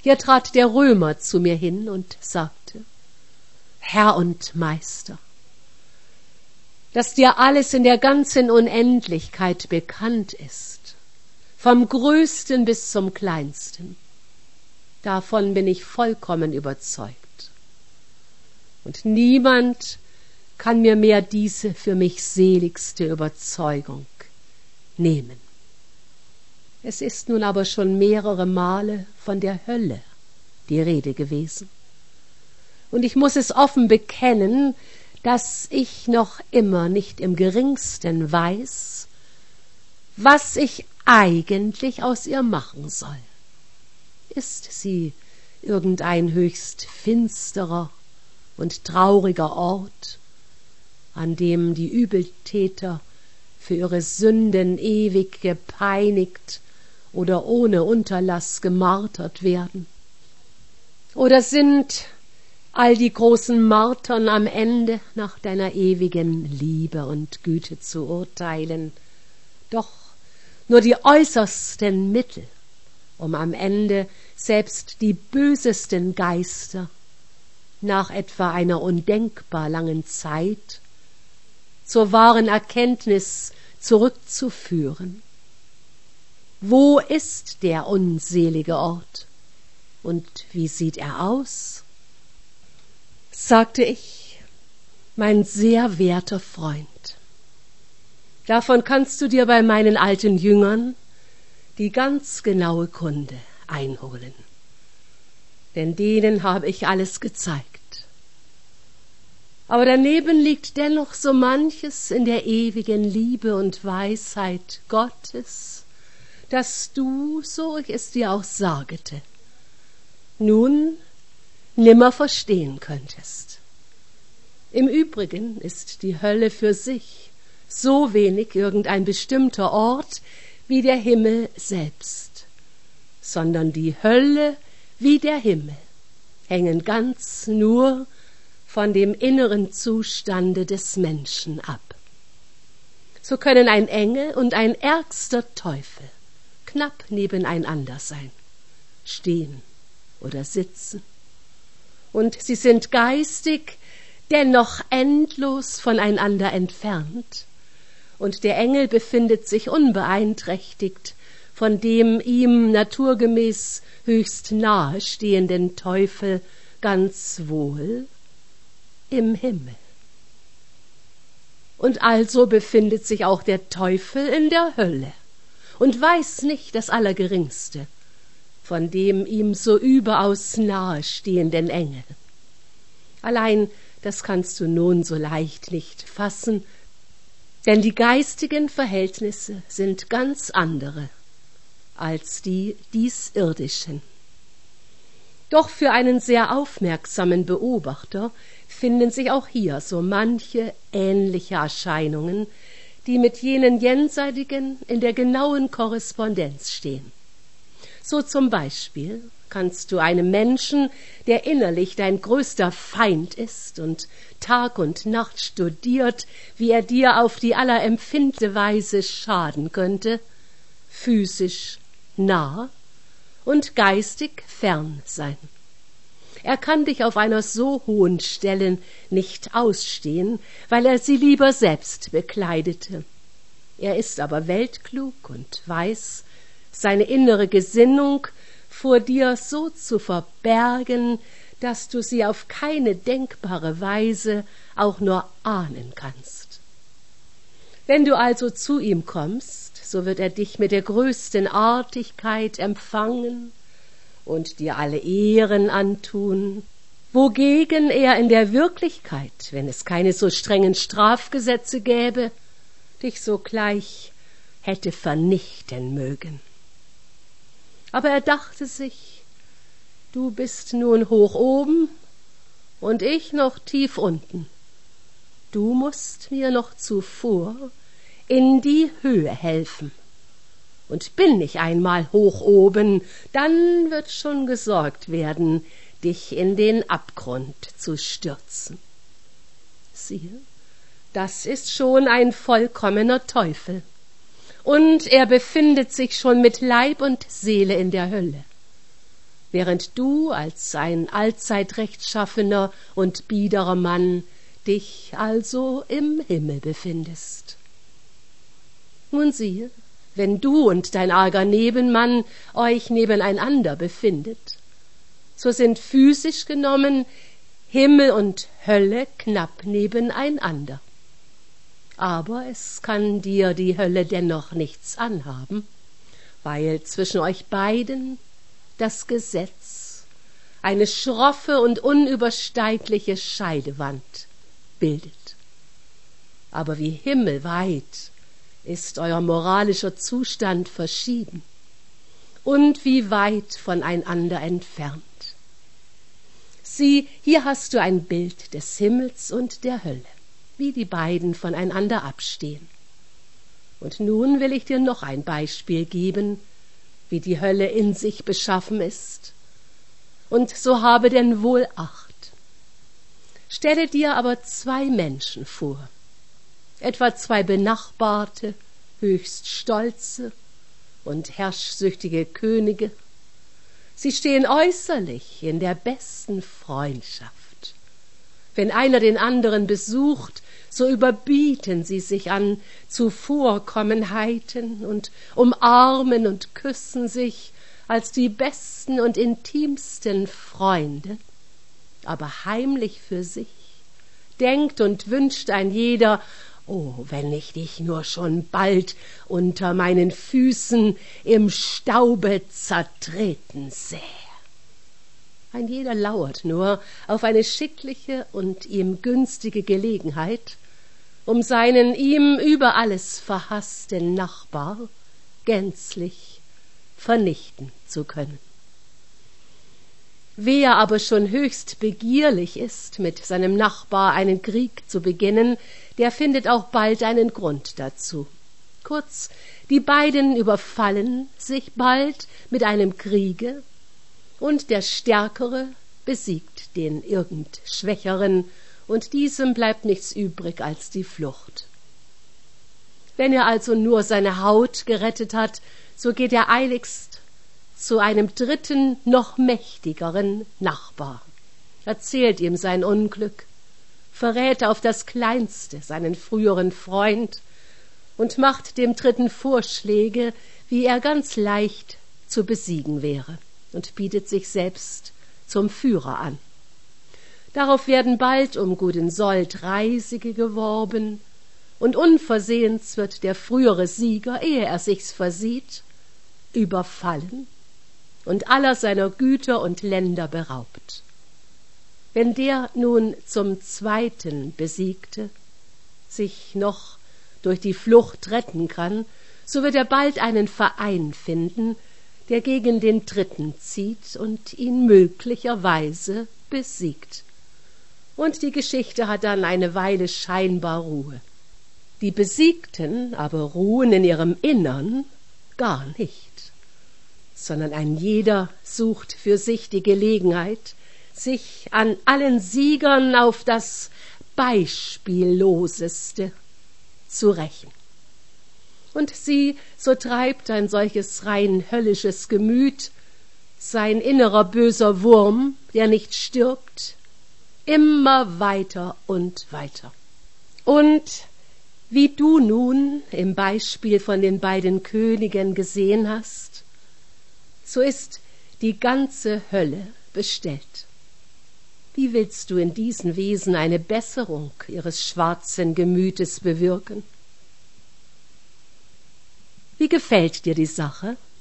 Hier trat der Römer zu mir hin und sagte: Herr und Meister, dass dir alles in der ganzen Unendlichkeit bekannt ist, vom Größten bis zum Kleinsten, davon bin ich vollkommen überzeugt. Und niemand kann mir mehr diese für mich seligste Überzeugung nehmen. Es ist nun aber schon mehrere Male von der Hölle die Rede gewesen. Und ich muss es offen bekennen, dass ich noch immer nicht im geringsten weiß, was ich eigentlich aus ihr machen soll. Ist sie irgendein höchst finsterer und trauriger Ort, an dem die Übeltäter für ihre Sünden ewig gepeinigt oder ohne Unterlass gemartert werden? Oder sind all die großen Martern am Ende nach deiner ewigen Liebe und Güte zu urteilen doch nur die äußersten Mittel, um am Ende selbst die bösesten Geister nach etwa einer undenkbar langen Zeit zur wahren Erkenntnis zurückzuführen? Wo ist der unselige Ort und wie sieht er aus? Sagte ich: Mein sehr werter Freund, davon kannst du dir bei meinen alten Jüngern die ganz genaue Kunde einholen, denn denen habe ich alles gezeigt. Aber daneben liegt dennoch so manches in der ewigen Liebe und Weisheit Gottes, dass du, so ich es dir auch sagete, nun nimmer verstehen könntest. Im Übrigen ist die Hölle für sich so wenig irgendein bestimmter Ort wie der Himmel selbst, sondern die Hölle wie der Himmel hängen ganz nur von dem inneren Zustande des Menschen ab. So können ein Engel und ein ärgster Teufel knapp nebeneinander sein, stehen oder sitzen, und sie sind geistig dennoch endlos voneinander entfernt, und der Engel befindet sich unbeeinträchtigt von dem ihm naturgemäß höchst nahe stehenden Teufel ganz wohl im Himmel. Und also befindet sich auch der Teufel in der Hölle und weiß nicht das Allergeringste von dem ihm so überaus nahe stehenden Engel. Allein das kannst du nun so leicht nicht fassen, denn die geistigen Verhältnisse sind ganz andere als die diesirdischen. Doch für einen sehr aufmerksamen Beobachter finden sich auch hier so manche ähnliche Erscheinungen, die mit jenen jenseitigen in der genauen Korrespondenz stehen. So zum Beispiel kannst du einem Menschen, der innerlich dein größter Feind ist und Tag und Nacht studiert, wie er dir auf die allerempfindlichste Weise schaden könnte, physisch nah und geistig fern sein. Er kann dich auf einer so hohen Stelle nicht ausstehen, weil er sie lieber selbst bekleidete. Er ist aber weltklug und weiß, seine innere Gesinnung vor dir so zu verbergen, dass du sie auf keine denkbare Weise auch nur ahnen kannst. Wenn du also zu ihm kommst, so wird er dich mit der größten Artigkeit empfangen und dir alle Ehren antun, wogegen er in der Wirklichkeit, wenn es keine so strengen Strafgesetze gäbe, dich sogleich hätte vernichten mögen. Aber er dachte sich, du bist nun hoch oben und ich noch tief unten. Du musst mir noch zuvor in die Höhe helfen. Und bin ich einmal hoch oben, dann wird schon gesorgt werden, dich in den Abgrund zu stürzen. Siehe, das ist schon ein vollkommener Teufel. Und er befindet sich schon mit Leib und Seele in der Hölle. während du als ein allzeit rechtschaffener und biederer Mann dich also im Himmel befindest. Nun siehe, wenn du und dein arger Nebenmann euch nebeneinander befindet, so sind physisch genommen Himmel und Hölle knapp nebeneinander. Aber es kann dir die Hölle dennoch nichts anhaben, weil zwischen euch beiden das Gesetz eine schroffe und unübersteigliche Scheidewand bildet. Aber wie himmelweit ist euer moralischer Zustand verschieden und wie weit voneinander entfernt. Sieh, hier hast du ein Bild des Himmels und der Hölle, wie die beiden voneinander abstehen. Und nun will ich dir noch ein Beispiel geben, wie die Hölle in sich beschaffen ist. Und so habe denn wohl Acht. Stelle dir aber zwei Menschen vor, etwa zwei benachbarte, höchst stolze und herrschsüchtige Könige. Sie stehen äußerlich in der besten Freundschaft. Wenn einer den anderen besucht, so überbieten sie sich an Zuvorkommenheiten und umarmen und küssen sich als die besten und intimsten Freunde. Aber heimlich für sich denkt und wünscht ein jeder: Oh, wenn ich dich nur schon bald unter meinen Füßen im Staube zertreten sähe. Ein jeder lauert nur auf eine schickliche und ihm günstige Gelegenheit, um seinen ihm über alles verhassten Nachbar gänzlich vernichten zu können. Wer aber schon höchst begierlich ist, mit seinem Nachbar einen Krieg zu beginnen, der findet auch bald einen Grund dazu. Kurz, die beiden überfallen sich bald mit einem Kriege, und der Stärkere besiegt den irgend Schwächeren, und diesem bleibt nichts übrig als die Flucht. Wenn er also nur seine Haut gerettet hat, so geht er eiligst zu einem dritten, noch mächtigeren Nachbar, erzählt ihm sein Unglück, verrät auf das Kleinste seinen früheren Freund und macht dem Dritten Vorschläge, wie er ganz leicht zu besiegen wäre, und bietet sich selbst zum Führer an. Darauf werden bald um guten Sold Reisige geworben, und unversehens wird der frühere Sieger, ehe er sich's versieht, überfallen und aller seiner Güter und Länder beraubt. Wenn der nun zum Zweiten Besiegte sich noch durch die Flucht retten kann, so wird er bald einen Verein finden, der gegen den Dritten zieht und ihn möglicherweise besiegt. Und die Geschichte hat dann eine Weile scheinbar Ruhe. Die Besiegten aber ruhen in ihrem Innern gar nicht, sondern ein jeder sucht für sich die Gelegenheit, sich an allen Siegern auf das Beispielloseste zu rächen. Und sieh, so treibt ein solches rein höllisches Gemüt, sein innerer böser Wurm, der nicht stirbt, immer weiter und weiter. Und wie du nun im Beispiel von den beiden Königen gesehen hast, so ist die ganze Hölle bestellt. Wie willst du in diesen Wesen eine Besserung ihres schwarzen Gemütes bewirken? Wie gefällt dir die Sache?